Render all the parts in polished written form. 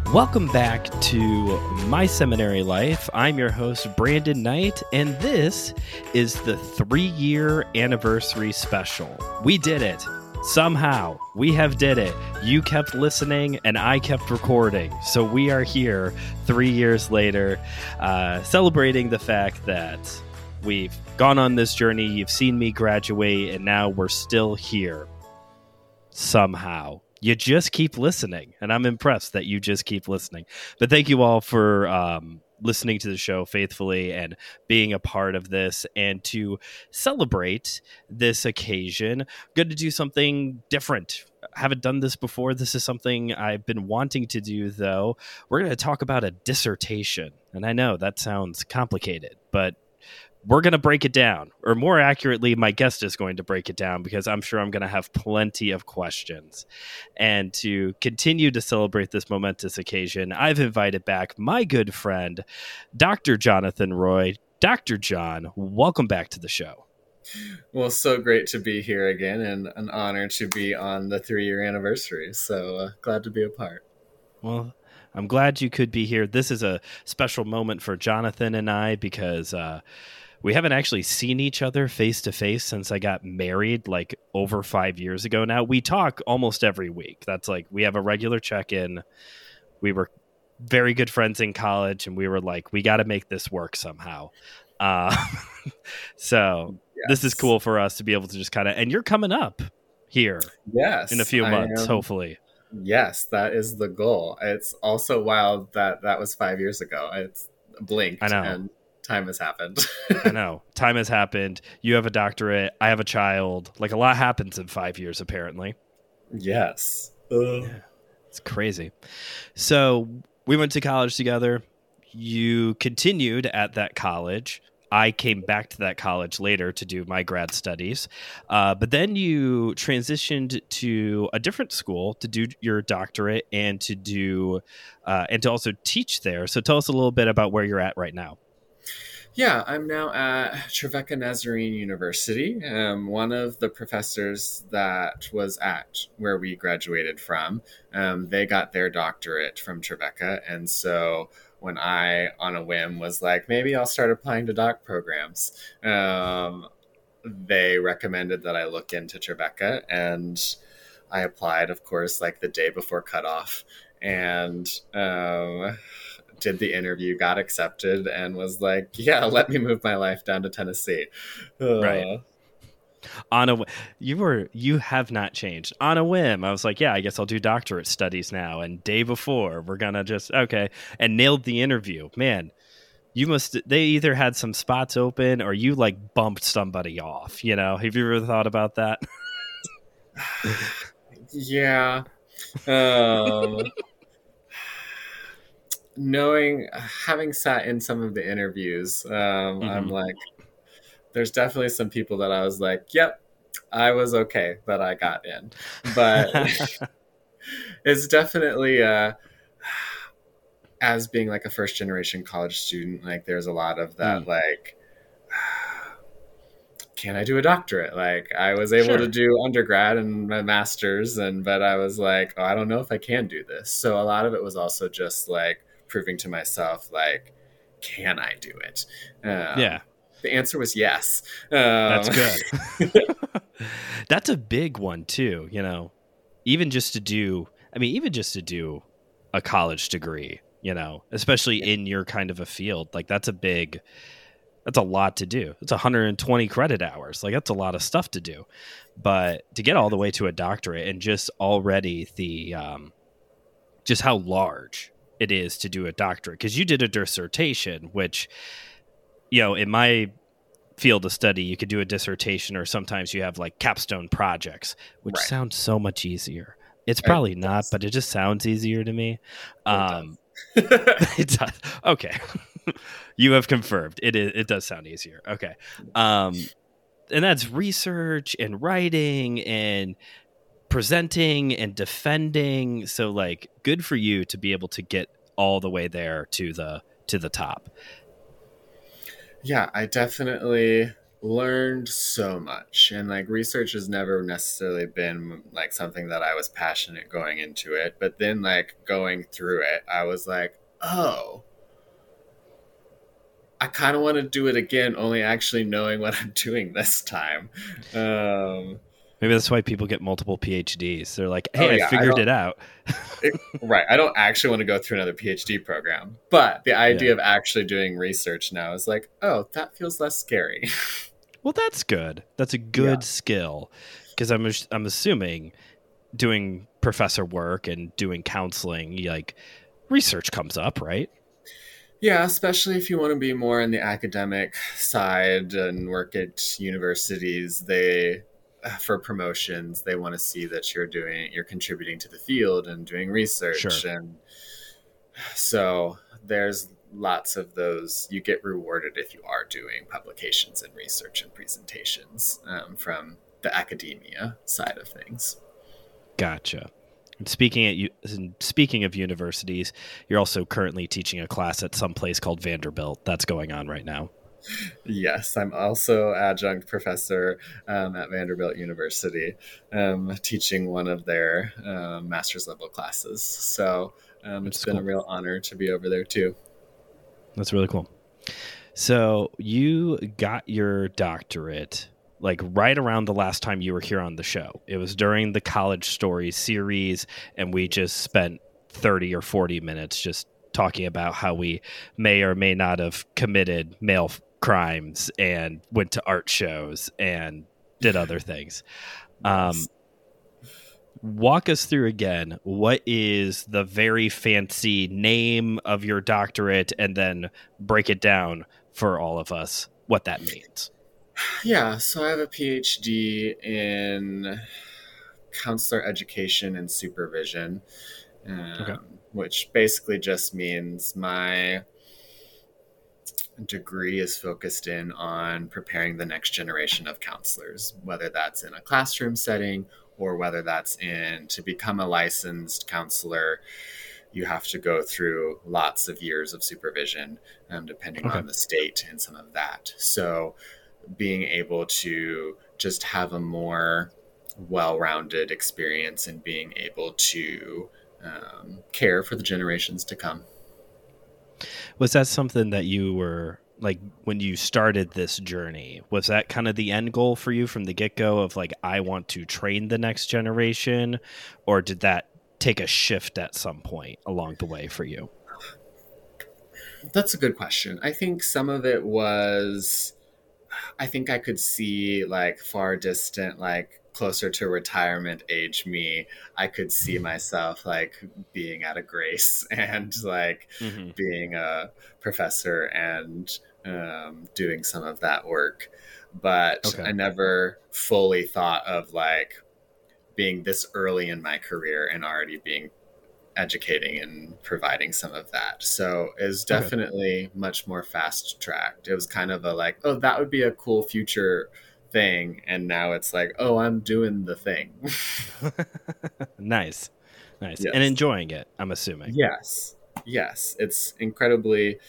Welcome back to My Seminary Life. I'm your host, Brandon Knight, and this is the 3-year anniversary special. We did it. Somehow, we have did it. You kept listening, and I kept recording. So we are here 3 years later, celebrating the fact that we've gone on this journey. You've seen me graduate, and now we're still here. Somehow. You just keep listening, and I'm impressed that you just keep listening. But thank you all for listening to the show faithfully and being a part of this. And to celebrate this occasion, good to do something different. I haven't done this before. This is something I've been wanting to do, though. We're going to talk about a dissertation. And I know that sounds complicated, but we're going to break it down, or more accurately, my guest is going to break it down because I'm sure I'm going to have plenty of questions. And to continue to celebrate this momentous occasion, I've invited back my good friend, Dr. Jonathan Roy. Dr. John, welcome back to the show. Well, so great to be here again, and an honor to be on the 3-year anniversary. So glad to be a part. Well, I'm glad you could be here. This is a special moment for Jonathan and I because we haven't actually seen each other face to face since I got married like over 5 years ago now. We talk almost every week. That's like, we have a regular check-in. We were very good friends in college, and we were like, we got to make this work somehow. So yes. This is cool for us to be able to just kind of, and you're coming up here in a few months, hopefully. Yes, that is the goal. It's also wild that was 5 years ago. It's blinked. I know. And time has happened. I know. Time has happened. You have a doctorate. I have a child. Like, a lot happens in 5 years, apparently. Yes. Yeah. It's crazy. So we went to college together. You continued at that college. I came back to that college later to do my grad studies. But then you transitioned to a different school to do your doctorate and to do and to also teach there. So tell us a little bit about where you're at right now. Yeah, I'm now at Trevecca Nazarene University. One of the professors that was at where we graduated from, they got their doctorate from Trevecca. And so when I, on a whim, was like, maybe I'll start applying to doc programs, they recommended that I look into Trevecca. And I applied, of course, like the day before cutoff. And did the interview, got accepted, and was like, yeah, let me move my life down to Tennessee. Right. You have not changed. On a whim, I was like, yeah, I guess I'll do doctorate studies now. And day before, we're going to just, okay. And nailed the interview. Man, they either had some spots open or you like bumped somebody off, you know? Have you ever thought about that? Yeah. Having sat in some of the interviews, I'm like, there's definitely some people that I was like, yep, I was okay that I got in. But it's definitely, as being like a first generation college student, like there's a lot of that, like, can I do a doctorate? Like I was able to do undergrad and my master's, but I was like, oh, I don't know if I can do this. So a lot of it was also just like proving to myself, like, can I do it? Yeah. The answer was yes. That's good. That's a big one too, you know, even just to do a college degree, you know, especially in your kind of a field, like that's a lot to do. It's 120 credit hours. Like that's a lot of stuff to do, but to get all the way to a doctorate and just already just how large it is to do a doctorate, because you did a dissertation, which, you know, in my field of study, you could do a dissertation, or sometimes you have like capstone projects, which sounds so much easier. It's probably not, but it just sounds easier to me. It does. Okay. You have confirmed it does sound easier. Okay. And that's research and writing and presenting and defending. So like, good for you to be able to get all the way there to the top. Yeah, I definitely learned so much, and like research has never necessarily been like something that I was passionate going into it, but then like going through it I was like, oh, I kind of want to do it again, only actually knowing what I'm doing this time. um Maybe that's why people get multiple PhDs. They're like, oh hey, I yeah, figured it out. right, I don't actually want to go through another PhD program, but the idea Yeah. of actually doing research now is like, oh, that feels less scary. Well, that's good. That's a Yeah. good skill, because I'm assuming doing professor work and doing counseling, like research comes up, right? Yeah, especially if you want to be more on the academic side and work at universities, they for promotions, they want to see that you're contributing to the field and doing research. Sure. And so there's lots of those. You get rewarded if you are doing publications and research and presentations from the academia side of things. Gotcha. And speaking of universities, you're also currently teaching a class at some place called Vanderbilt. That's going on right now. Yes, I'm also adjunct professor at Vanderbilt University, teaching one of their master's level classes. So it's been cool. a real honor to be over there too. That's really cool. So you got your doctorate like right around the last time you were here on the show. It was during the College Stories series, and we just spent 30 or 40 minutes just talking about how we may or may not have committed male crimes and went to art shows and did other things. Yes. Walk us through again, what is the very fancy name of your doctorate, and then break it down for all of us what that means. Yeah, so I have a PhD in counselor education and supervision, which basically just means my degree is focused in on preparing the next generation of counselors, whether that's in a classroom setting or whether that's in to become a licensed counselor. You have to go through lots of years of supervision, depending on the state and some of that. So being able to just have a more well-rounded experience and being able to care for the generations to come. Was that something that you were like when you started this journey? Was that kind of the end goal for you from the get-go of like, I want to train the next generation? Or did that take a shift at some point along the way for you? That's a good question. I think some of it was, I think I could see like far distant, like closer to retirement age me, I could see myself like being at a Grace and like being a professor and doing some of that work. But I never fully thought of like being this early in my career and already being educating and providing some of that. So it was definitely much more fast tracked. It was kind of a like, oh, that would be a cool future thing. And now it's like, oh, I'm doing the thing. Nice. Yes. And enjoying it, I'm assuming. Yes. It's incredibly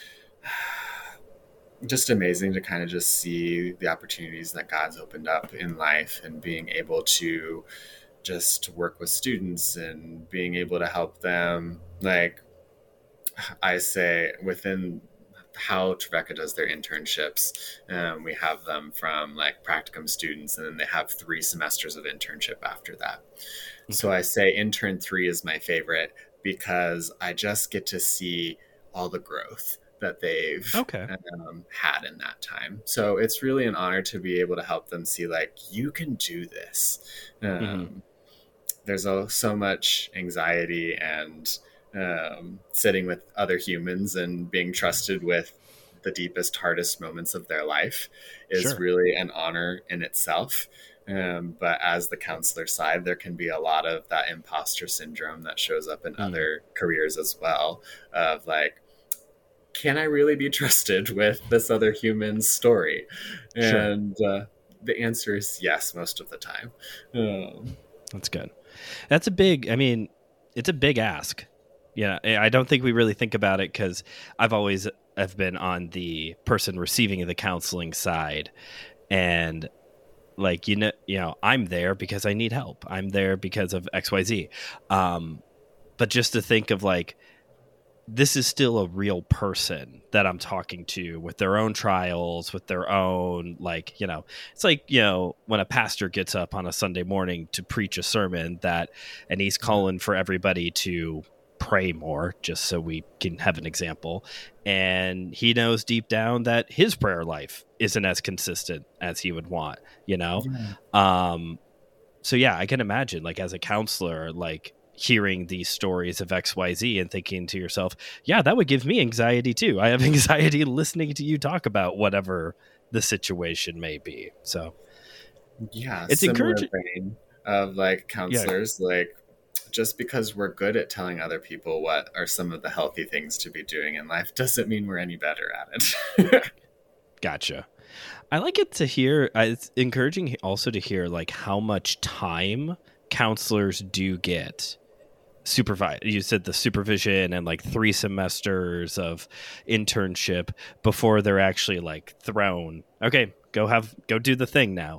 just amazing to kind of just see the opportunities that God's opened up in life and being able to just work with students and being able to help them. Like I say, within how Trevecca does their internships, we have them from like practicum students, and then they have 3 semesters of internship after that. So I say intern 3 is my favorite because I just get to see all the growth that they've had in that time. So it's really an honor to be able to help them see like, you can do this. There's so much anxiety and sitting with other humans and being trusted with the deepest, hardest moments of their life is really an honor in itself. But as the counselor side, there can be a lot of that imposter syndrome that shows up in other careers as well, of like, can I really be trusted with this other human's story? And the answer is yes, most of the time. That's good. That's a big, I mean, it's a big ask. Yeah, I don't think we really think about it because I've been on the person receiving the counseling side. And like, I'm there because I need help. I'm there because of XYZ. But just to think of like, this is still a real person that I'm talking to with their own trials, with their own, like, it's like, when a pastor gets up on a Sunday morning to preach a sermon and he's calling for everybody to pray more, just so we can have an example. And he knows deep down that his prayer life isn't as consistent as he would want, Yeah. So yeah, I can imagine, like, as a counselor, like, hearing these stories of XYZ and thinking to yourself, yeah, that would give me anxiety too. I have anxiety listening to you talk about whatever the situation may be. So yeah, it's encouraging of like counselors, like, just because we're good at telling other people what are some of the healthy things to be doing in life doesn't mean we're any better at it. Gotcha. I like it to hear. It's encouraging also to hear like how much time counselors do get supervise. You said the supervision and like 3 semesters of internship before they're actually like thrown. Okay, go do the thing now.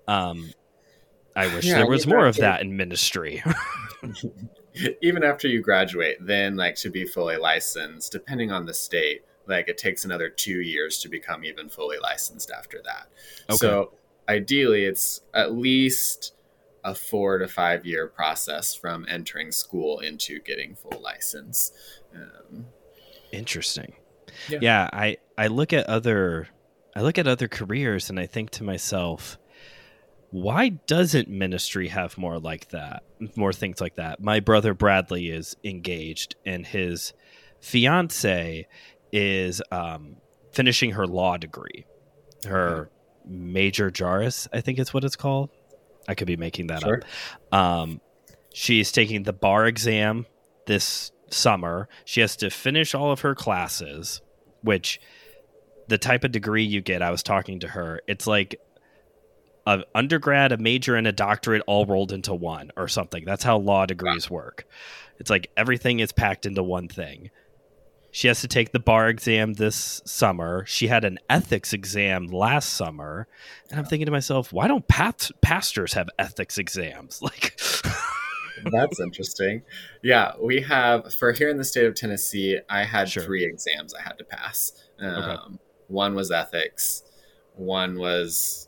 I wish there was more of that in ministry. Even after you graduate, then like to be fully licensed, depending on the state, like it takes another 2 years to become even fully licensed after that. Okay. So ideally, it's at least a 4 to 5 year process from entering school into getting full license. Interesting. Yeah, I look at other careers and I think to myself, why doesn't ministry have more like that, more things like that? My brother Bradley is engaged, and his fiance is finishing her law degree, her major juris, I think is what it's called. I could be making that up. She's taking the bar exam this summer. She has to finish all of her classes, which the type of degree you get, I was talking to her, it's like an undergrad, a major, and a doctorate all rolled into one or something. That's how law degrees work. It's like everything is packed into one thing. She has to take the bar exam this summer. She had an ethics exam last summer. And I'm thinking to myself, why don't pastors have ethics exams? Like, that's interesting. Yeah, we have, for here in the state of Tennessee, I had 3 exams I had to pass. One was ethics. One was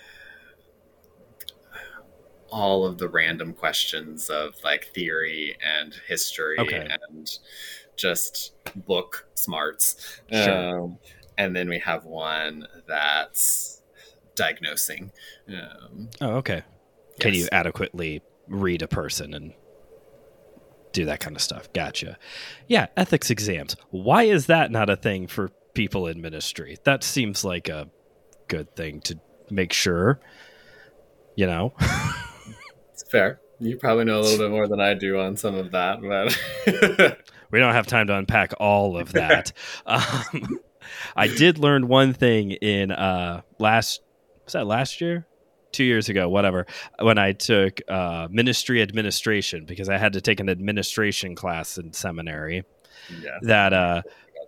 all of the random questions of like theory and history and just book smarts. And then we have one that's diagnosing. Okay. Can you adequately read a person and do that kind of stuff? Gotcha. Yeah, ethics exams. Why is that not a thing for people in ministry? That seems like a good thing to make sure, It's fair. You probably know a little bit more than I do on some of that, but we don't have time to unpack all of that. I did learn one thing in last year? 2 years ago, whatever, when I took ministry administration, because I had to take an administration class in seminary. That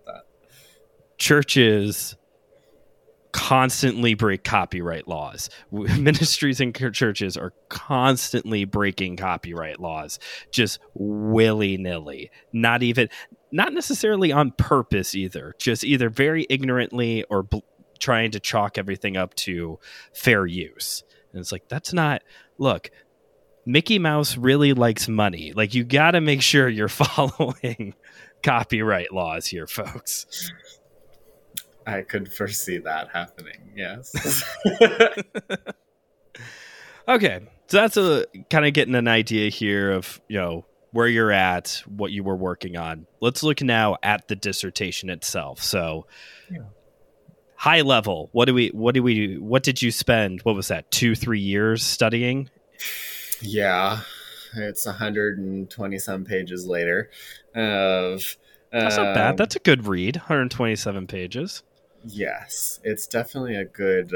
churches constantly break copyright laws. Ministries and churches are constantly breaking copyright laws, just willy-nilly. Not necessarily on purpose either, just either very ignorantly or trying to chalk everything up to fair use. And it's like, that's not, look, Mickey Mouse really likes money. Like, you got to make sure you're following copyright laws here, folks. I could foresee that happening. Yes. Okay. So that's a kind of getting an idea here of, where you're at, what you were working on. Let's look now at the dissertation itself. So high level, what did you spend? What was that? 2-3 years studying? Yeah. It's 120 some pages later of, that's not bad. That's a good read. 127 pages. Yes, it's definitely a good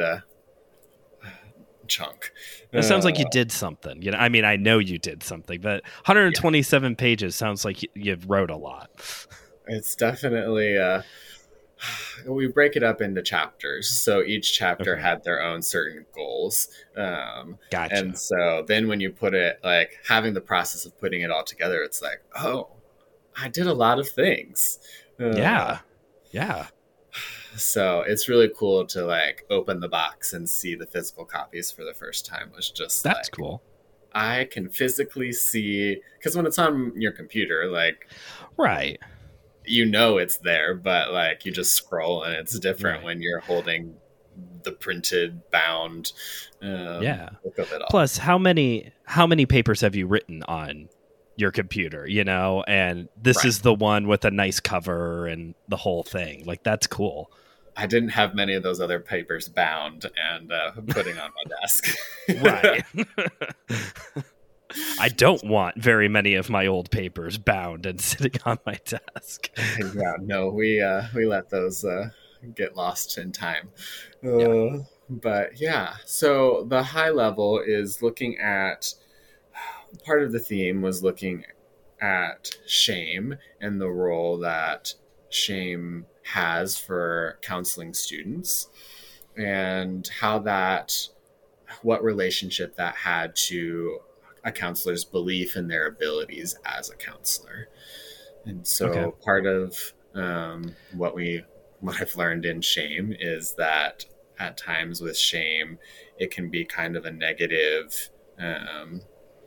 chunk. It sounds like you did something. I mean, I know you did something, but 127 pages sounds like you wrote a lot. It's definitely we break it up into chapters. So each chapter Okay. had their own certain goals. And Gotcha. so then when you put it, like having the process of putting it all together, it's like, oh, I did a lot of things. Uh, Yeah. Yeah. so it's really cool to like open the box and see the physical copies for the first time. Was just That's like, cool. I can physically see, because when it's on your computer, like, Right. you know it's there, but like you just scroll and it's different Right. when you're holding the printed bound Yeah. look of it all. Plus, how many papers have you written on your computer, and this Right. is the one with a nice cover and the whole thing. Like, that's cool. I didn't have many of those other papers bound and putting on my desk. Right. I don't want very many of my old papers bound and sitting on my desk. Yeah, no, we let those get lost in time. Yeah. But yeah, so the high level is looking at, part of the theme was looking at shame and the role that shame has for counseling students, and how that, what relationship that had to a counselor's belief in their abilities as a counselor. And Okay. so part of what I've learned in shame is that at times with shame, it can be kind of a negative um,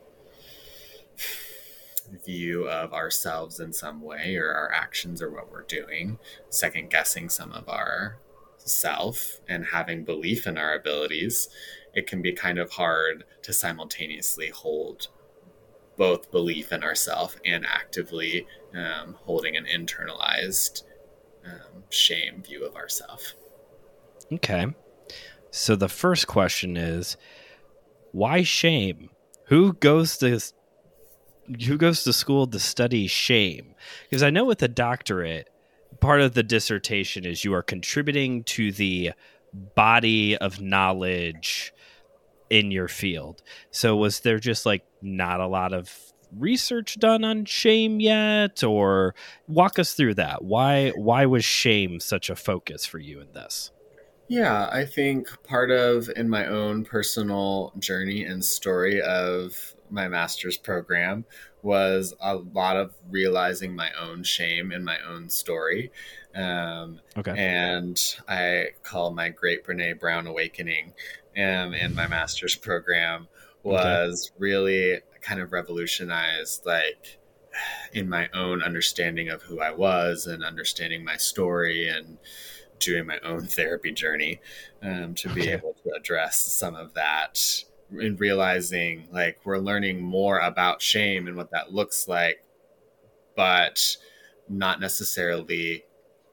view of ourselves in some way, or our actions or what we're doing, second guessing some of our self and having belief in our abilities. It can be kind of hard to simultaneously hold both belief in ourself and actively holding an internalized shame view of ourself. Okay. So the first question is, why shame? Who goes to school to study shame? Because I know with a doctorate, part of the dissertation is you are contributing to the body of knowledge in your field. So was there just like not a lot of research done on shame yet, or walk us through that? Why was shame such a focus for you in this? Yeah, I think part of in my own personal journey and story of my master's program was a lot of realizing my own shame in my own story. Um, Okay. and I call my Great Brene Brown Awakening in my master's program Okay. was really kind of revolutionized, like in my own understanding of who I was and understanding my story and doing my own therapy journey to be Okay. able to address some of that, and realizing like we're learning more about shame and what that looks like, but not necessarily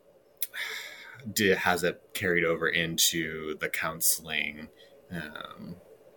has it carried over into the counseling, um,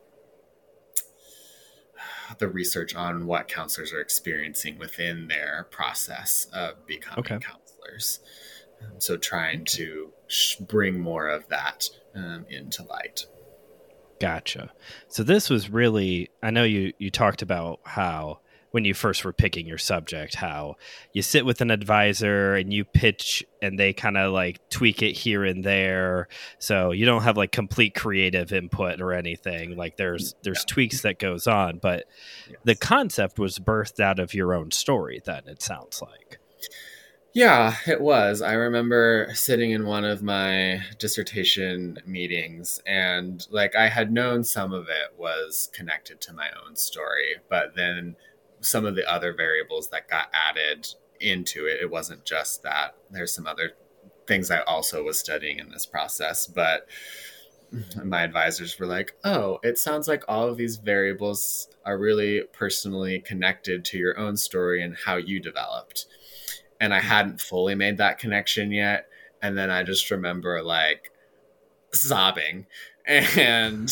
the research on what counselors are experiencing within their process of becoming Okay. counselors. So trying Okay. to bring more of that into light. Gotcha. So this was really, I know you talked about how when you first were picking your subject, how you sit with an advisor and you pitch and they kind of like tweak it here and there. So you don't have like complete creative input or anything. Like there's Yeah. tweaks that goes on, but the Yes. concept was birthed out of your own story then, it sounds like. Yeah, it was. I remember sitting in one of my dissertation meetings, and like I had known some of it was connected to my own story, but then some of the other variables that got added into it, it wasn't just that. There's some other things I also was studying in this process, but my advisors were like, "Oh, it sounds like all of these variables are really personally connected to your own story and how you developed." And I hadn't fully made that connection yet. And then I just remember like sobbing and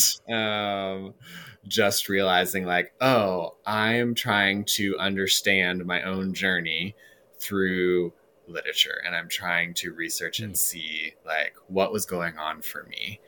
just realizing like, oh, I'm trying to understand my own journey through literature, and I'm trying to research and Mm. see like what was going on for me.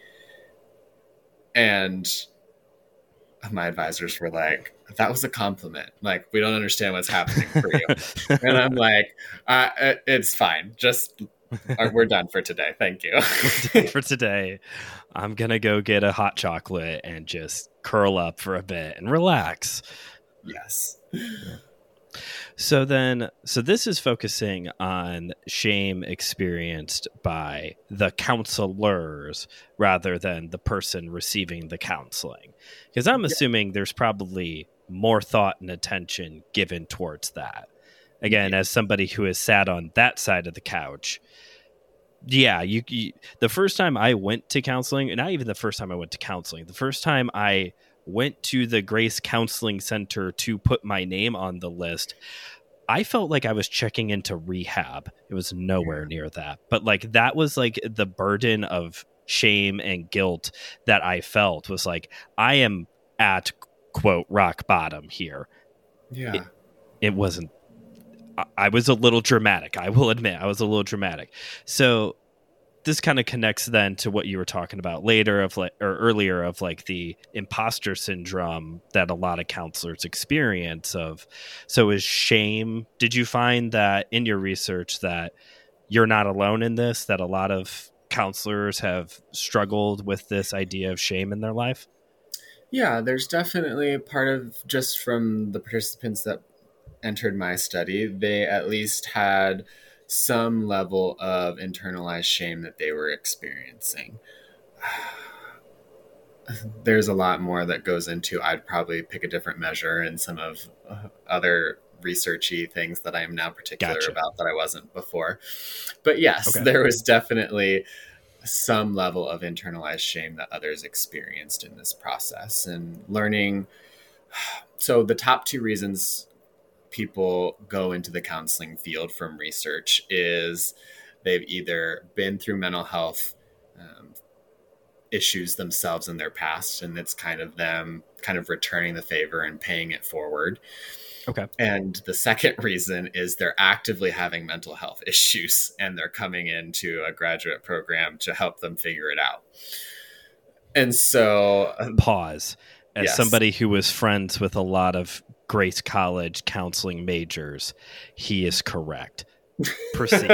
And my advisors were like, that was a compliment. Like, we don't understand what's happening for you. And I'm like, it's fine. Just We're done for today. Thank you. We're done for today. I'm going to go get a hot chocolate and just curl up for a bit and relax. Yes. So this is focusing on shame experienced by the counselors rather than the person receiving the counseling. Because I'm assuming there's probably more thought and attention given towards that. Again, as somebody who has sat on that side of the couch, you the first time I went to counseling, and not even the first time I went to counseling, the first time I went to the Grace Counseling Center to put my name on the list, I felt like I was checking into rehab. It was nowhere near that. But like that was like the burden of shame and guilt that I felt was like, I am at quote rock bottom here. Yeah. It wasn't. I was a little dramatic. I will admit I was a little dramatic. So this kind of connects then to what you were talking about later earlier of like the imposter syndrome that a lot of counselors experience of. So is shame, did you find that in your research that you're not alone in this, that a lot of counselors have struggled with this idea of shame in their life? Yeah, there's definitely part of just from the participants that entered my study, they at least had some level of internalized shame that they were experiencing. There's a lot more that goes into, I'd probably pick a different measure and some of other researchy things that I am now particular about that I wasn't before. But yes, there was definitely some level of internalized shame that others experienced in this process and learning. So the top two reasons people go into the counseling field from research is they've either been through mental health issues themselves in their past, and it's kind of them kind of returning the favor and paying it forward. Okay. And the second reason is they're actively having mental health issues and they're coming into a graduate program to help them figure it out. And so pause. As somebody who was friends with a lot of Grace College counseling majors, he is correct. Proceed.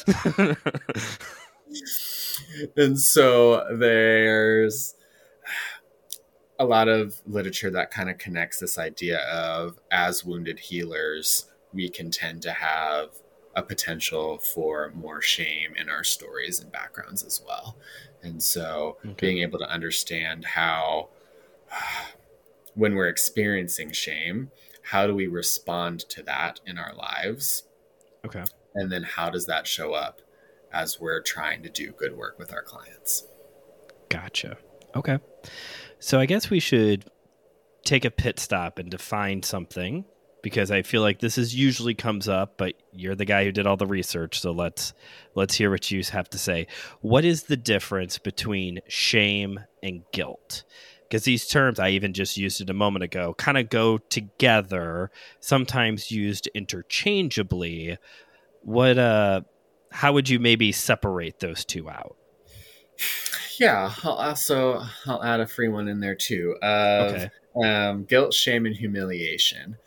And so there's a lot of literature that kind of connects this idea of, as wounded healers, we can tend to have a potential for more shame in our stories and backgrounds as well. And so being able to understand how, when we're experiencing shame, how do we respond to that in our lives? Okay. And then how does that show up as we're trying to do good work with our clients? Gotcha. Okay. So I guess we should take a pit stop and define something, because I feel like this is usually comes up, but you're the guy who did all the research. So let's hear what you have to say. What is the difference between shame and guilt? Because these terms, I even just used it a moment ago, kind of go together, sometimes used interchangeably. How would you maybe separate those two out? Yeah, I'll add a free one in there too. Guilt, shame, and humiliation.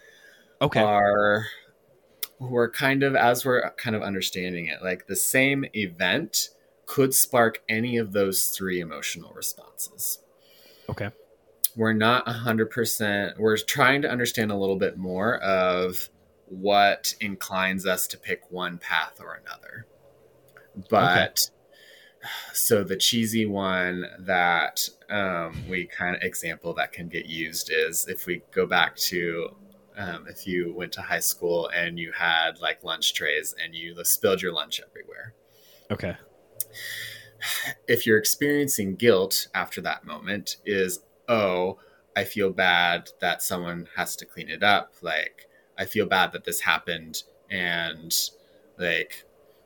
We're kind of, as we're kind of understanding it, like the same event could spark any of those three emotional responses. Okay. We're not 100%. We're trying to understand a little bit more of what inclines us to pick one path or another. But so the cheesy one that we kind of example that can get used is if we go back to if you went to high school and you had like lunch trays and you spilled your lunch everywhere. Okay. If you're experiencing guilt after that moment is, oh, I feel bad that someone has to clean it up. Like, I feel bad that this happened and like,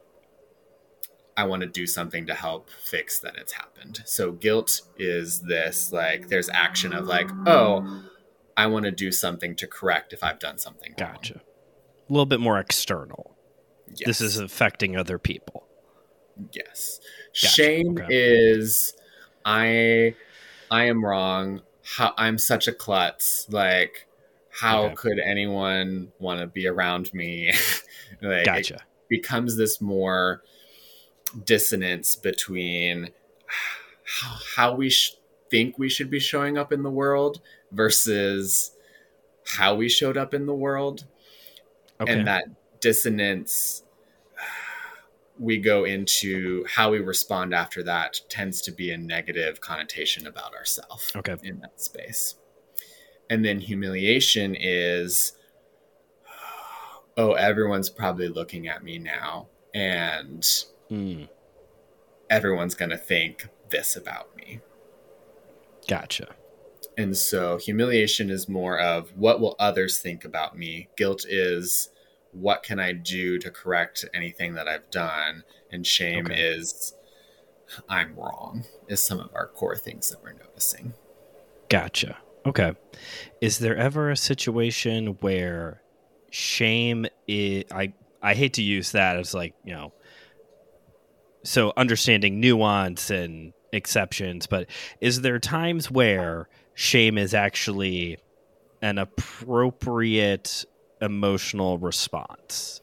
I want to do something to help fix that it's happened. So guilt is this, like, there's action of like, oh, I want to do something to correct if I've done something wrong. Gotcha. A little bit more external. Yes. This is affecting other people. Yes. Gotcha. Shame is, I am wrong. I'm such a klutz. Like, how could anyone want to be around me? Like, gotcha. It becomes this more dissonance between how we think we should be showing up in the world versus how we showed up in the world. Okay. And that dissonance, we go into how we respond after that tends to be a negative connotation about ourselves in that space. And then humiliation is, oh, everyone's probably looking at me now, and everyone's going to think this about me. Gotcha. And so humiliation is more of what will others think about me? Guilt is what can I do to correct anything that I've done? And shame is I'm wrong, is some of our core things that we're noticing. Gotcha. Okay. Is there ever a situation where shame is, I hate to use that as like, you know, so understanding nuance and exceptions, but is there times where shame is actually an appropriate emotional response?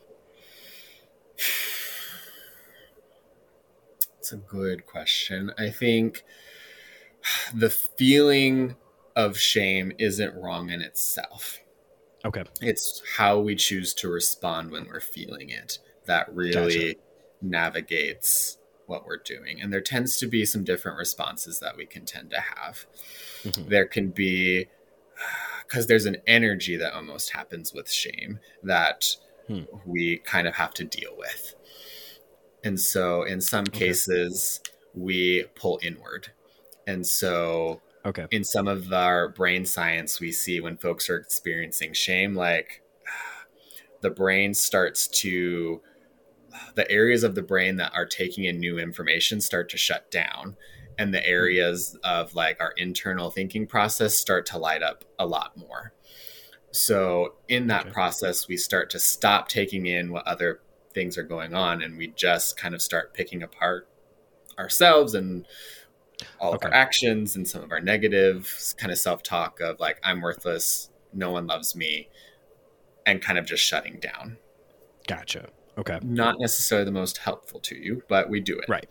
It's a good question. I think the feeling of shame isn't wrong in itself. Okay. It's how we choose to respond when we're feeling it that really navigates what we're doing. And there tends to be some different responses that we can tend to have. There can be, because there's an energy that almost happens with shame that we kind of have to deal with. And so in some cases, we pull inward. And so in some of our brain science, we see when folks are experiencing shame, like the brain starts to, the areas of the brain that are taking in new information start to shut down. And the areas of like our internal thinking process start to light up a lot more. So in that process, we start to stop taking in what other things are going on, and we just kind of start picking apart ourselves and all of our actions and some of our negative kind of self-talk of like, I'm worthless, no one loves me, and kind of just shutting down. Gotcha. Okay. Not necessarily the most helpful to you, but we do it. Right.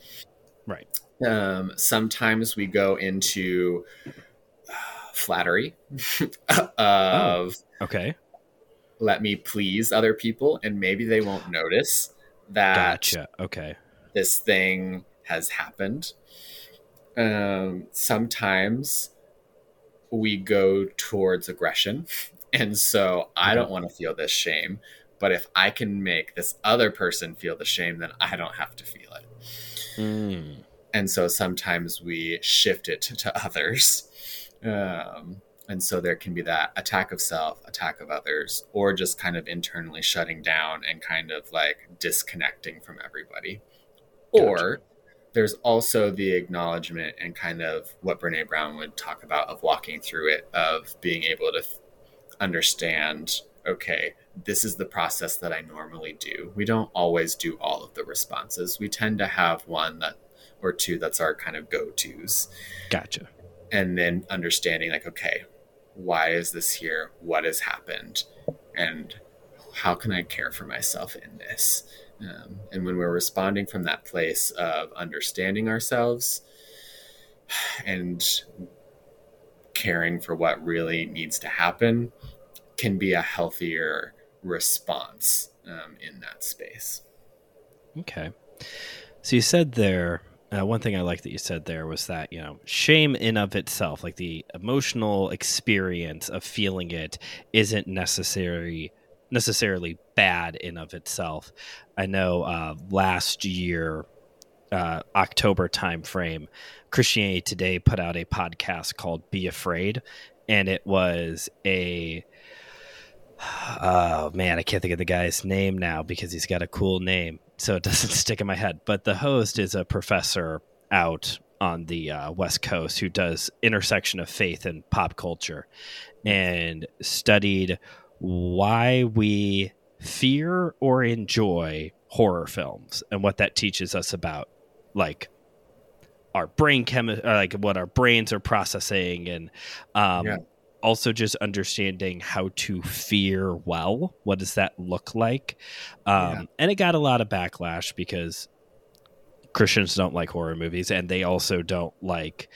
Sometimes we go into flattery of let me please other people, and maybe they won't notice that this thing has happened. Sometimes we go towards aggression, and so I don't want to feel this shame, but if I can make this other person feel the shame, then I don't have to feel it. And so sometimes we shift it to others. And so there can be that attack of self, attack of others, or just kind of internally shutting down and kind of like disconnecting from everybody. Or there's also the acknowledgement and kind of what Brene Brown would talk about of walking through it, of being able to understand, okay, this is the process that I normally do. We don't always do all of the responses. We tend to have one that or two that's our kind of go-tos. Gotcha. And then understanding like, okay, why is this here? What has happened? And how can I care for myself in this? And when we're responding from that place of understanding ourselves and caring for what really needs to happen, can be a healthier response in that space. Okay. So you said there, one thing I like that you said there was that, you know, shame in of itself, like the emotional experience of feeling it, isn't necessarily bad in of itself. I know last year, October timeframe, Christianity Today put out a podcast called Be Afraid, and it was oh man, I can't think of the guy's name now because he's got a cool name, so it doesn't stick in my head. But the host is a professor out on the West Coast who does intersection of faith and pop culture, and studied why we fear or enjoy horror films and what that teaches us about like our brain like what our brains are processing, and also just understanding how to fear well. What does that look like? And it got a lot of backlash because Christians don't like horror movies, and they also don't like.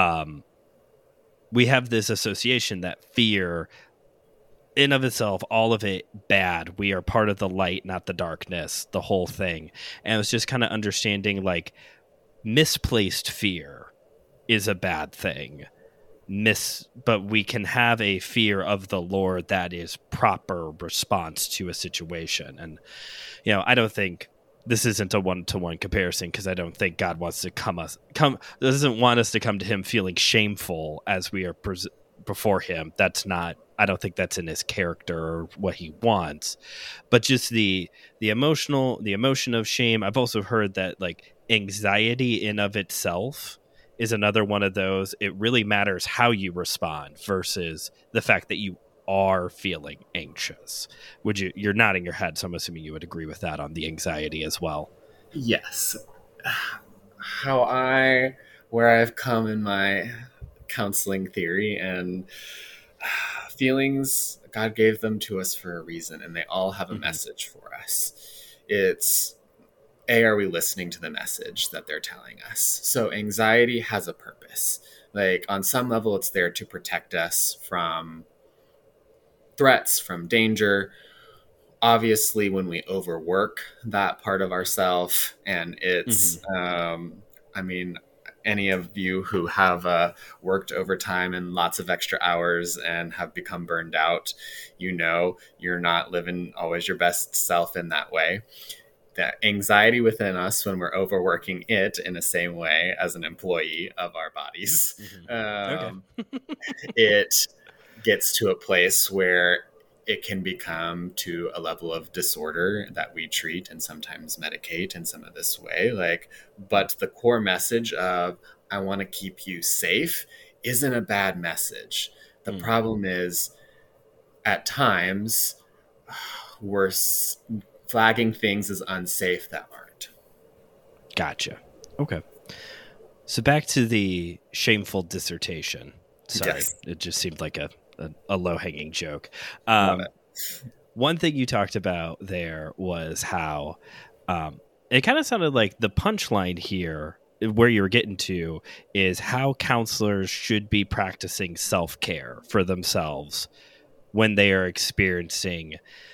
We have this association that fear, in of itself, all of it bad. We are part of the light, not the darkness. The whole thing, and it's just kind of understanding like misplaced fear is a bad thing. But we can have a fear of the Lord that is proper response to a situation. And I don't think this isn't a one-to-one comparison, because I don't think God wants to doesn't want us to come to him feeling shameful as we are before him. That's not, I don't think that's in his character or what he wants. But just the emotion of shame. I've also heard that like anxiety in of itself is another one of those. It really matters how you respond versus the fact that you are feeling anxious. You're nodding your head, so I'm assuming you would agree with that on the anxiety as well. Yes. Where I've come in my counseling theory, and feelings, God gave them to us for a reason, and they all have a message for us. It's, are we listening to the message that they're telling us? So anxiety has a purpose. Like on some level, it's there to protect us from threats, from danger. Obviously, when we overwork that part of ourselves, and it's, any of you who have worked overtime and lots of extra hours and have become burned out, you're not living always your best self in that way. That anxiety within us, when we're overworking it in the same way as an employee of our bodies, it gets to a place where it can become to a level of disorder that we treat and sometimes medicate in some of this way. But the core message of, I want to keep you safe, isn't a bad message. The problem is, at times, we're flagging things as unsafe that aren't. Gotcha. Okay. So back to the shameful dissertation. Sorry, yes. It just seemed like a low-hanging joke. One thing you talked about there was how it kind of sounded like the punchline here, where you're getting to, is how counselors should be practicing self-care for themselves when they are experiencing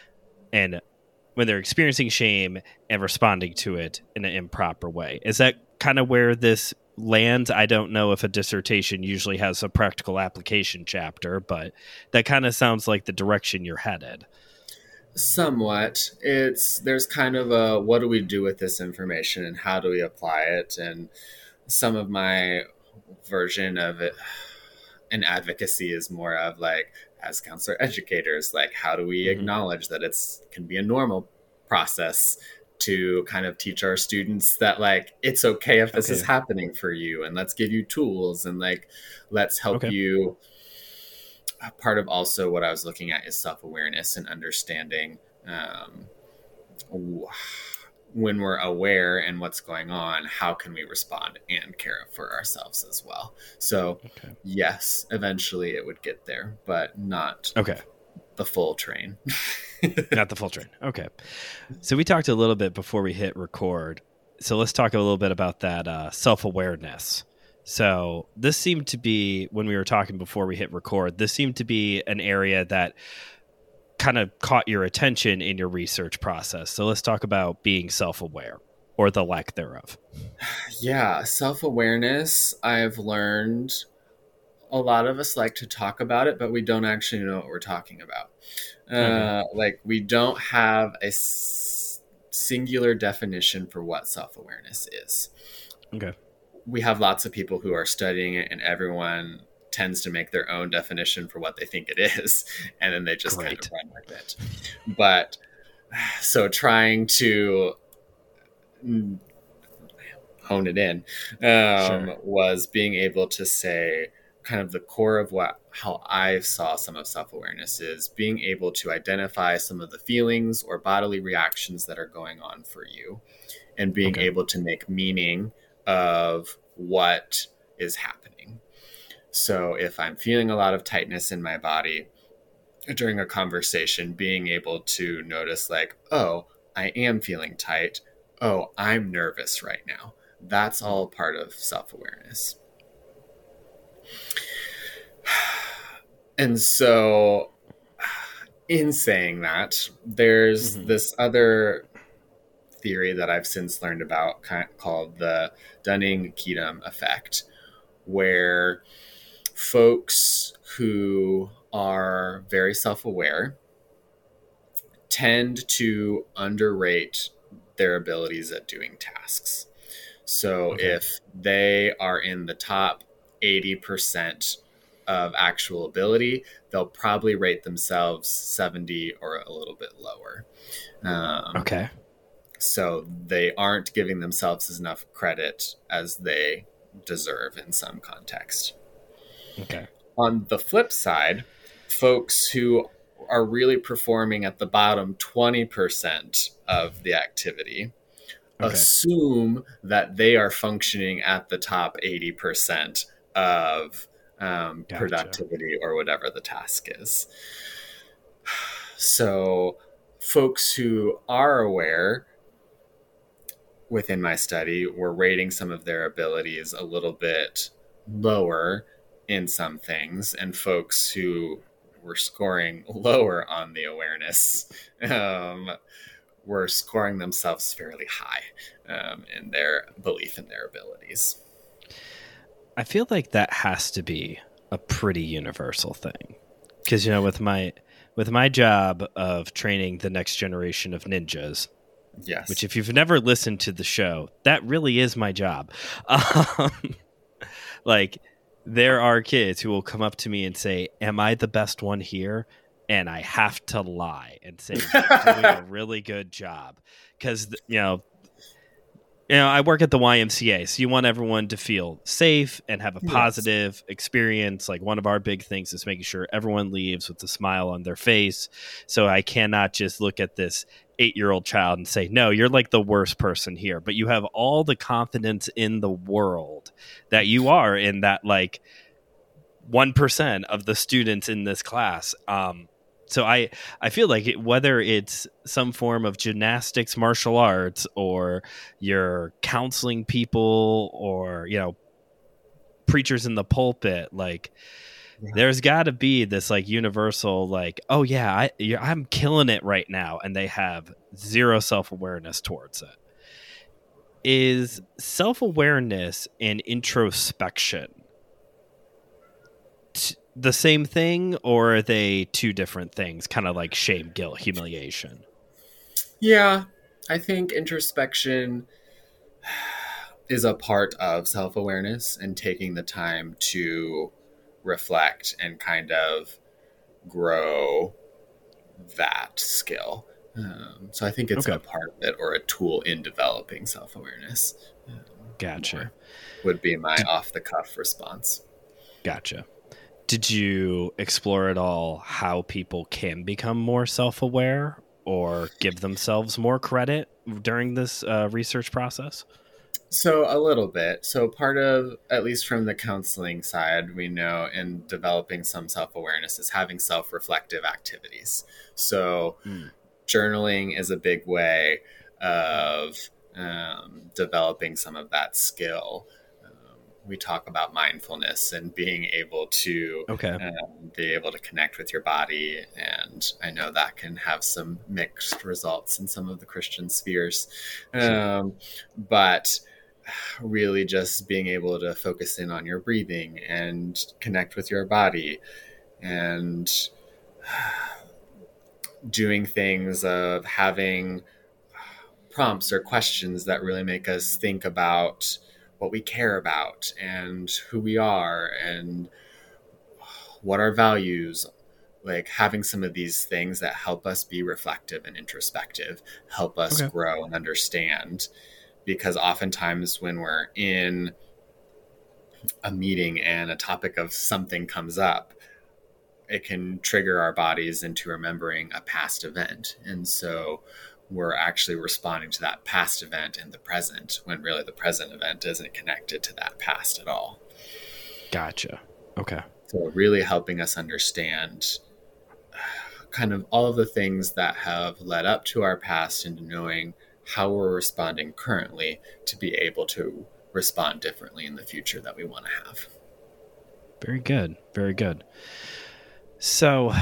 shame and responding to it in an improper way. Is that kind of where this lands? I don't know if a dissertation usually has a practical application chapter, but that kind of sounds like the direction you're headed. Somewhat. There's kind of a, what do we do with this information and how do we apply it? And some of my version of it in advocacy is more of like, as counselor educators, like, how do we acknowledge that can be a normal process to kind of teach our students that, like, it's okay if this is happening for you, and let's give you tools, and like, let's help you. Part of also what I was looking at is self-awareness and understanding when we're aware and what's going on, how can we respond and care for ourselves as well. So yes, eventually it would get there, but not the full train. Not the full train. Okay. So we talked a little bit before we hit record. So let's talk a little bit about that self-awareness. So this seemed to be, when we were talking before we hit record, this seemed to be an area that kind of caught your attention in your research process. So let's talk about being self-aware, or the lack thereof. Yeah, self-awareness, I've learned a lot of us like to talk about it, but we don't actually know what we're talking about. Like, we don't have a singular definition for what self-awareness is. Okay. We have lots of people who are studying it, and everyone tends to make their own definition for what they think it is, and then they just kind of run with it. But so trying to hone it in was being able to say, kind of the core of how I saw some of self-awareness is being able to identify some of the feelings or bodily reactions that are going on for you, and being able to make meaning of what is happening. So if I'm feeling a lot of tightness in my body during a conversation, being able to notice, like, oh, I am feeling tight. Oh, I'm nervous right now. That's all part of self-awareness. And so, in saying that, there's Mm-hmm. this other theory that I've since learned about called the Dunning-Kingdom effect, where folks who are very self-aware tend to underrate their abilities at doing tasks. So Okay. if they are in the top 80% of actual ability, they'll probably rate themselves 70 or a little bit lower. Um, Okay. so they aren't giving themselves enough credit as they deserve in some context. Okay. On the flip side, folks who are really performing at the bottom 20% of the activity Okay. assume that they are functioning at the top 80% of Gotcha. productivity or whatever the task is. So, folks who are aware within my study were rating some of their abilities a little bit lower in some things, and folks who were scoring lower on the awareness um, were scoring themselves fairly high in their belief in their abilities. I feel like that has to be a pretty universal thing. Because, with my job of training the next generation of ninjas, which Yes. if you've never listened to the show, that really is my job. Um, like, there are kids who will come up to me and say, "Am I the best one here?" And I have to lie and say, "You're doing a really good job," because I work at the YMCA, so you want everyone to feel safe and have a Yes. positive experience. Like, one of our big things is making sure everyone leaves with a smile on their face. So I cannot just look at this 8-year-old child and say, "No, you're like the worst person here." But you have all the confidence in the world that you are in that, like, 1% of the students in this class. So I feel like whether it's some form of gymnastics, martial arts, or you're counseling people, or preachers in the pulpit, like, there's got to be this, like, universal, like, oh yeah, I'm killing it right now, and they have zero self-awareness towards it. Is self-awareness and introspection the same thing, or are they two different things, kind of like shame, guilt, humiliation? Yeah. I think introspection is a part of self awareness and taking the time to reflect and kind of grow that skill. So I think it's a Okay. part of it or a tool in developing self awareness. Gotcha. More would be my Did, off the cuff response. gotcha. Did you explore at all how people can become more self-aware or give themselves more credit during this research process? So a little bit. So part of, at least from the counseling side, we know in developing some self-awareness is having self-reflective activities. So Mm. journaling is a big way of developing some of that skill. We talk about mindfulness and being able to Okay. be able to connect with your body, and I know that can have some mixed results in some of the Christian spheres. Sure. But really just being able to focus in on your breathing and connect with your body and doing things of having prompts or questions that really make us think about what we care about and who we are and what our values, like having some of these things that help us be reflective and introspective, help us Okay. grow and understand. Because oftentimes when we're in a meeting and a topic of something comes up, it can trigger our bodies into remembering a past event. And so we're actually responding to that past event in the present when really the present event isn't connected to that past at all. Gotcha. Okay. So really helping us understand kind of all of the things that have led up to our past and knowing how we're responding currently to be able to respond differently in the future that we want to have. Very good. Very good. So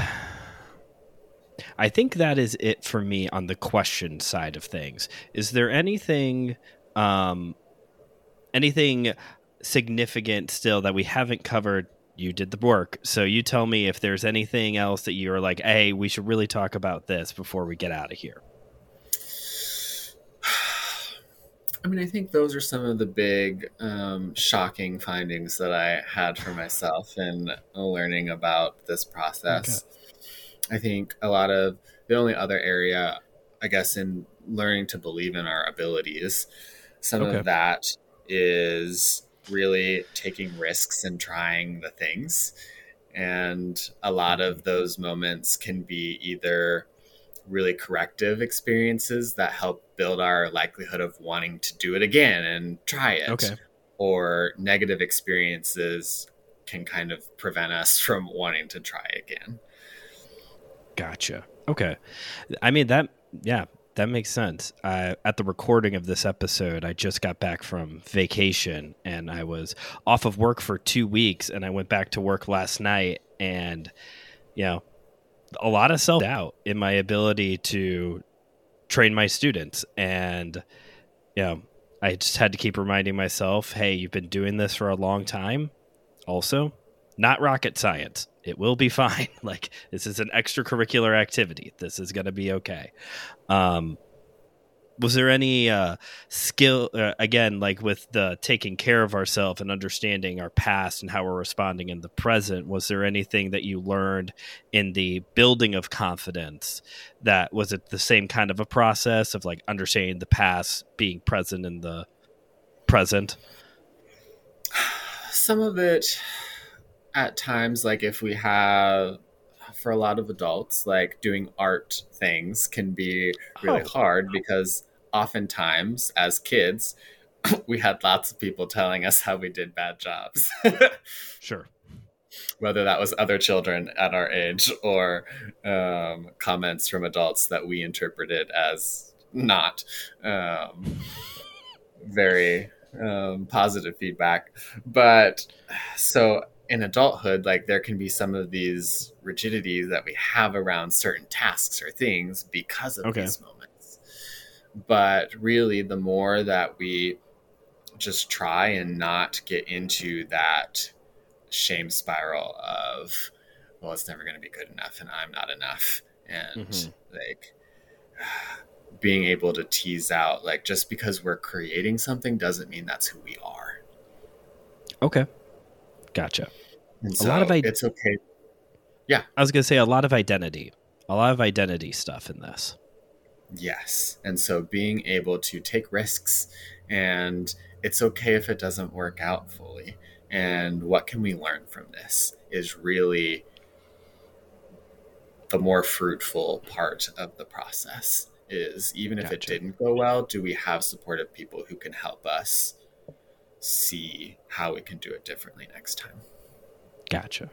I think that is it for me on the question side of things. Is there anything anything significant still that we haven't covered? You did the work, so you tell me if there's anything else that you're like, hey, we should really talk about this before we get out of here. I mean, I think those are some of the big shocking findings that I had for myself in learning about this process. Okay. I think a lot of the only other area, I guess, in learning to believe in our abilities, some of that is really taking risks and trying the things. And a lot of those moments can be either really corrective experiences that help build our likelihood of wanting to do it again and try it. Or negative experiences can kind of prevent us from wanting to try again. Gotcha. Okay. I mean, that makes sense. At the recording of this episode, I just got back from vacation and I was off of work for 2 weeks, and I went back to work last night, and, a lot of self-doubt in my ability to train my students. And, I just had to keep reminding myself, hey, you've been doing this for a long time. Also, not rocket science. It will be fine. Like, this is an extracurricular activity. This is going to be okay. Was there any skill, again, like with the taking care of ourselves and understanding our past and how we're responding in the present, was there anything that you learned in the building of confidence that was it the same kind of a process of like understanding the past, being present in the present? Some of it at times, like if we have, for a lot of adults, like doing art things can be really hard because oftentimes as kids, we had lots of people telling us how we did bad jobs. Sure. Whether that was other children at our age or comments from adults that we interpreted as not very positive feedback. But so in adulthood, like there can be some of these rigidities that we have around certain tasks or things because of these moments. But really, the more that we just try and not get into that shame spiral of, well, it's never going to be good enough and I'm not enough. And like being able to tease out, like, just because we're creating something doesn't mean that's who we are. Okay. Gotcha. And so it's okay. Yeah. I was going to say a lot of identity stuff in this. Yes. And so being able to take risks, and it's okay if it doesn't work out fully. And what can we learn from this is really the more fruitful part of the process. Is even if it didn't go well, do we have supportive people who can help us see how we can do it differently next time? Gotcha.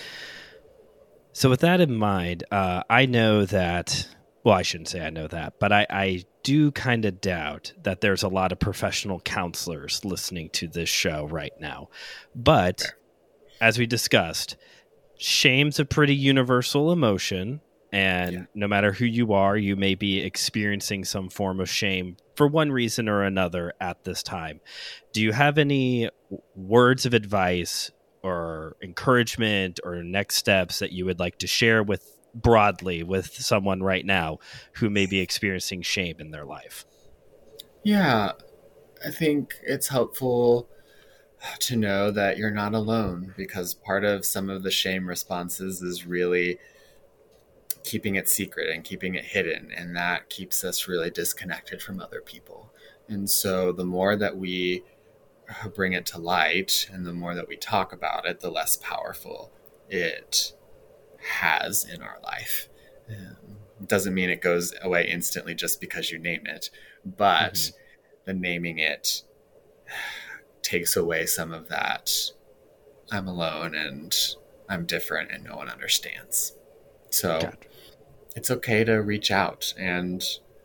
So with that in mind, I know that, well, I shouldn't say I know that, but I do kind of doubt that there's a lot of professional counselors listening to this show right now. But as we discussed, shame's a pretty universal emotion. And no matter who you are, you may be experiencing some form of shame for one reason or another at this time. Do you have any words of advice or encouragement or next steps that you would like to share with broadly with someone right now who may be experiencing shame in their life? Yeah, I think it's helpful to know that you're not alone, because part of some of the shame responses is really keeping it secret and keeping it hidden, and that keeps us really disconnected from other people. And so the more that we bring it to light and the more that we talk about it, the less powerful it has in our life. It doesn't mean it goes away instantly just because you name it, but the naming it takes away some of that I'm alone and I'm different and no one understands. So it's okay to reach out. And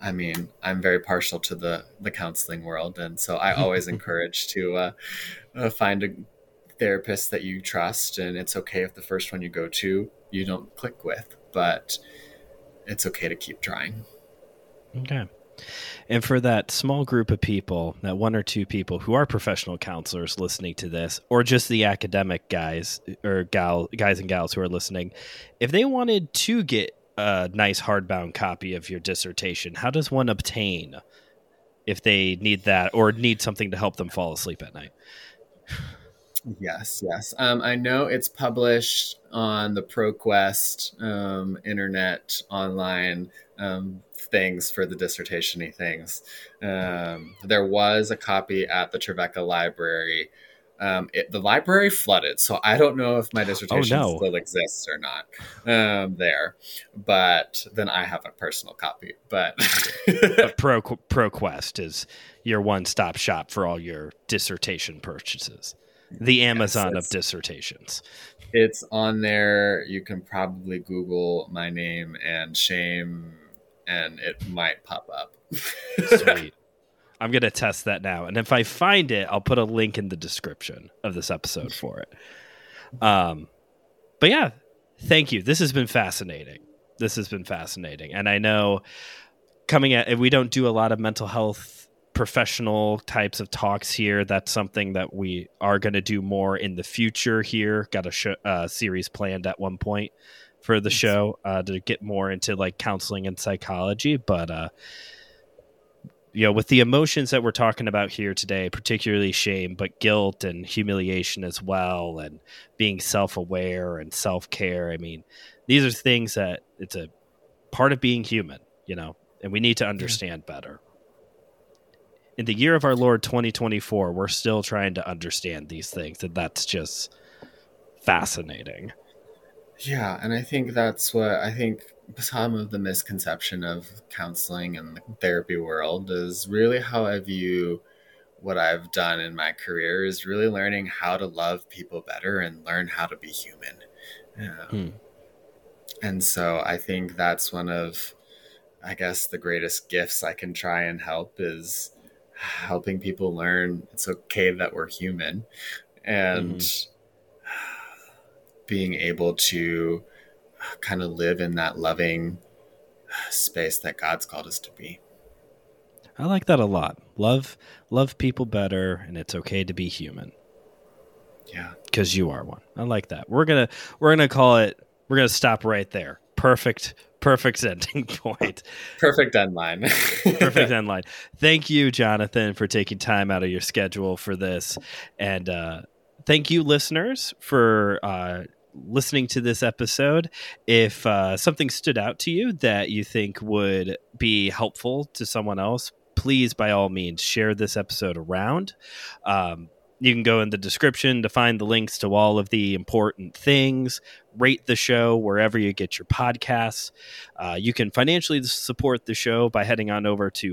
I mean, I'm very partial to the counseling world, and so I always encourage to find a therapist that you trust, and it's okay if the first one you go to you don't click with, but it's okay to keep trying. Okay. And for that small group of people, that one or two people who are professional counselors listening to this, or just the academic guys and gals who are listening, if they wanted to get a nice hardbound copy of your dissertation, how does one obtain if they need that or need something to help them fall asleep at night? Yes. I know it's published on the ProQuest internet online things for the dissertation-y things. There was a copy at the Trevecca Library. The library flooded, so I don't know if my dissertation still exists or not there. But then I have a personal copy. But ProQuest is your one-stop shop for all your dissertation purchases. The Amazon of dissertations. It's on there. You can probably Google my name and shame, and it might pop up. Sweet. I'm going to test that now. And if I find it, I'll put a link in the description of this episode for it. But yeah, thank you. This has been fascinating. And I know we don't do a lot of mental health professional types of talks here. That's something that we are going to do more in the future here. Got a series planned at one point for the show to get more into like counseling and psychology. But, with the emotions that we're talking about here today, particularly shame, but guilt and humiliation as well, and being self-aware and self-care. I mean, these are things that it's a part of being human, and we need to understand better. In the year of our Lord 2024, we're still trying to understand these things, and that's just fascinating. Yeah, and I think that's some of the misconception of counseling and the therapy world is really how I view what I've done in my career is really learning how to love people better and learn how to be human. And so I think that's one of, I guess, the greatest gifts I can try and help is helping people learn it's okay that we're human, and being able to kind of live in that loving space that God's called us to be. I like that a lot. Love people better, and it's okay to be human. Yeah, because you are one. I like that. We're gonna call it. We're gonna stop right there. Perfect ending point. Perfect end line. Perfect end line. Thank you, Jonathan, for taking time out of your schedule for this. And thank you, listeners, for listening to this episode. If something stood out to you that you think would be helpful to someone else, please, by all means, share this episode around. You can go in the description to find the links to all of the important things. Rate the show wherever you get your podcasts. You can financially support the show by heading on over to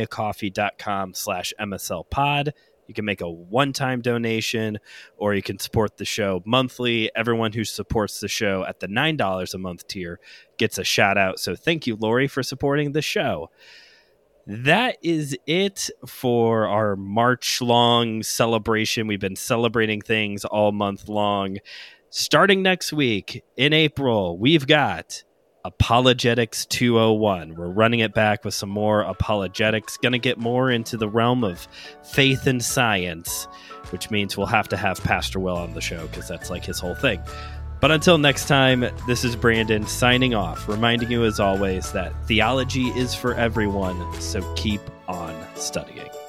buymeacoffee.com/MSLpod. You can make a one-time donation, or you can support the show monthly. Everyone who supports the show at the $9 a month tier gets a shout out. So thank you, Lori, for supporting the show. That is it for our March-long celebration. We've been celebrating things all month long. Starting next week in April, we've got Apologetics 201. We're running it back with some more apologetics. Going to get more into the realm of faith and science, which means we'll have to have Pastor Will on the show because that's like his whole thing. But until next time, this is Brandon signing off, reminding you as always that theology is for everyone, so keep on studying.